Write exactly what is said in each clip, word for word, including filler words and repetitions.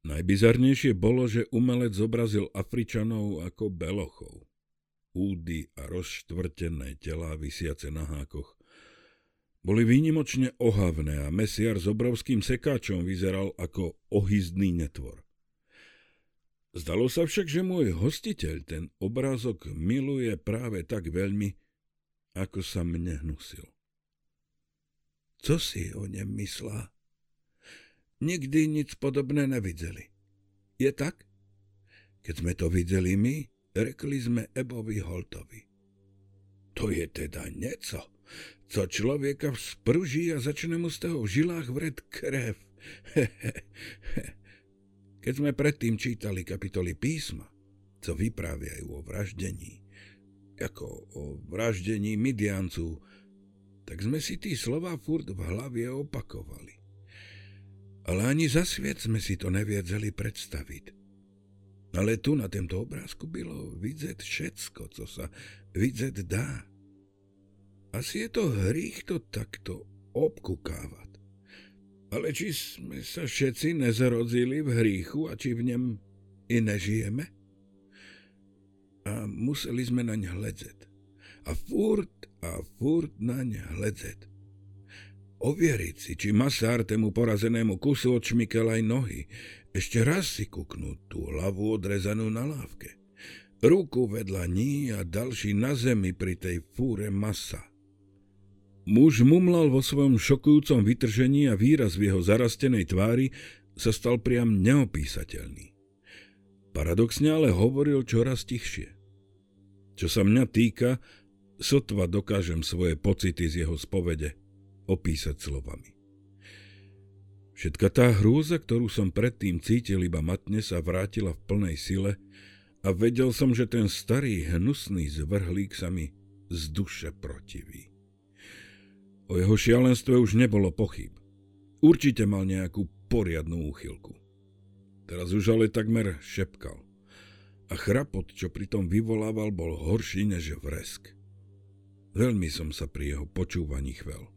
Najbizarnejšie bolo, že umelec zobrazil Afričanov ako belochov. Údy a rozštvrtené telá visiace na hákoch boli výnimočne ohavné a mesiar s obrovským sekáčom vyzeral ako ohyzdný netvor. Zdalo sa však, že môj hostiteľ ten obrázok miluje práve tak veľmi, ako sa mne hnusil. Co si o ňom myslá? Nikdy nic podobné nevideli. Je tak? Keď sme to videli my, rekli sme Ebovi Holtovi. To je teda nieco, co človeka vzpruží a začne mu z toho v žilách vred krev. Keď sme predtým čítali kapitoly písma, co vypráviajú o vraždení, ako o vraždení Midiancu, tak sme si tí slová furt v hlavie opakovali. Ale ani za sviet sme si to neviedzeli predstaviť. Ale tu na tomto obrázku bylo vidieť všetko, co sa vidieť dá. Asi je to hrych to takto obkukávať. Ale či sme sa všetci nezarodzili v hríchu a či v ňom i nežijeme? A museli sme naň hľadzať. A furt a furt naň hľadzať. Overiť si, či masár tému porazenému kusu odšmykal aj nohy. Ešte raz si kuknúť tú hlavu odrezanú na lávke. Ruku vedľa ní a ďalší na zemi pri tej fúre masa. Muž mumlal vo svojom šokujúcom vytržení a výraz v jeho zarastenej tvári sa stal priam neopísateľný. Paradoxne ale hovoril čoraz tichšie. Čo sa mňa týka, sotva dokážem svoje pocity z jeho spovede opísať slovami. Všetka tá hrôza, ktorú som predtým cítil iba matne, sa vrátila v plnej sile a vedel som, že ten starý hnusný zvrhlík sa mi z duše protiví. O jeho šialenstve už nebolo pochyb. Určite mal nejakú poriadnu úchylku. Teraz už ale takmer šepkal. A chrapot, čo pritom vyvolával, bol horší než vresk. Veľmi som sa pri jeho počúvaní chvel.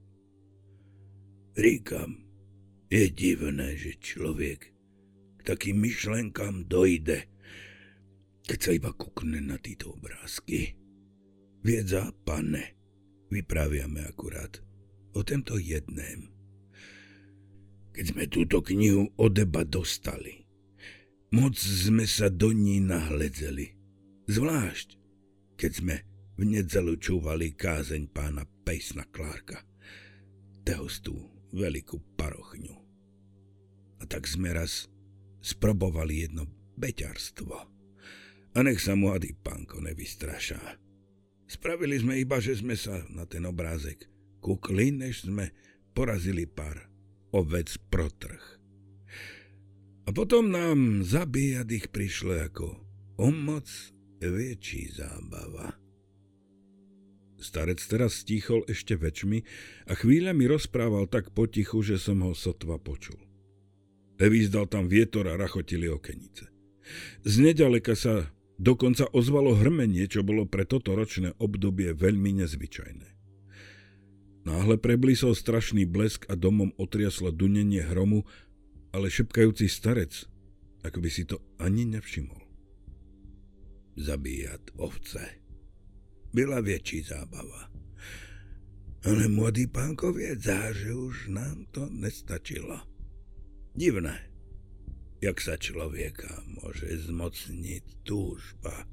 Říkam, je divné, že človek k takým myšlenkám dojde, keď sa iba kukne na títo obrázky. Viedza, pane, vypraviame akurát o tomto jedném. Keď sme túto knihu odeba dostali, moc sme sa do ní nahledzeli. Zvlášť, keď sme v nedelu čúvali kázeň pána Pejsna Clarka, tehostú veľkú parochňu. A tak sme raz sprobovali jedno beťarstvo. A nech sa mladý pánko nevystrašá. Spravili sme iba, že sme sa na ten obrázek kukli, než sme porazili pár ovec pro trh. A potom nám zabíjať ich prišlo ako o moc väčší zábava. Starec teraz stíchol ešte väčšmi a chvíľami rozprával tak potichu, že som ho sotva počul. Vyzdal tam vietor a rachotili okenice. Znedaleka sa dokonca ozvalo hrmenie, čo bolo pre toto ročné obdobie veľmi nezvyčajné. Náhle preblísol strašný blesk a domom otriaslo dunenie hromu, ale šepkajúci starec, ako by si to ani nevšimol. Zabíjať ovce byla väčší zábava. Ale mladý pánko viedza, že už nám to nestačilo. Divné, jak sa človeka môže zmocniť túžba.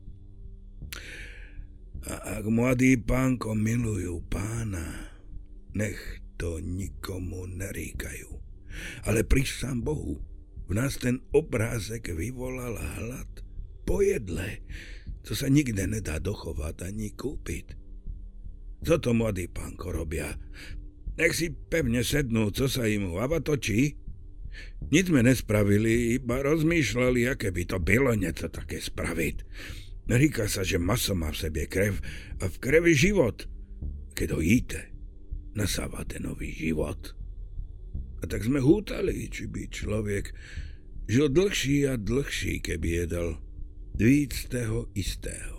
A ak mladý pánko milujú pána, nech to nikomu neríkajú. Ale príš sám Bohu, v nás ten obrázek vyvolal hlad po jedle, co sa nikde nedá dochovať ani kúpiť. Co to mladý pánko robia? Nech si pevne sednú, co sa im hlava točí. Nic sme nespravili, iba rozmýšľali, aké by to bylo nieco také spraviť. Říká sa, že maso má v sebe krev a v krevi život. Keď ho jíte, nasávate nový život. A tak sme hútali, či by človek žil dlhší a dlhší, keby jedal víc toho istého.